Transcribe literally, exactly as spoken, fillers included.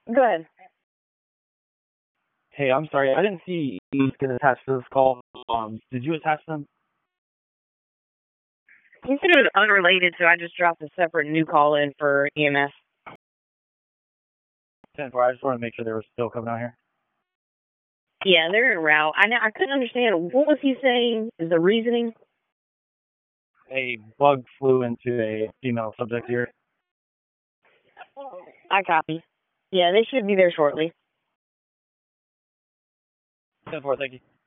Go ahead. Hey, I'm sorry. I didn't see you get attached to this call. Um, did you attach them? You said it was unrelated, so I just dropped a separate new call in for E M S. ten four, I just wanted to make sure they were still coming out here. Yeah, they're en route. I I couldn't understand. What was he saying? Is the reasoning? A bug flew into a female subject here. I copy. Yeah, they should be there shortly. ten four, thank you.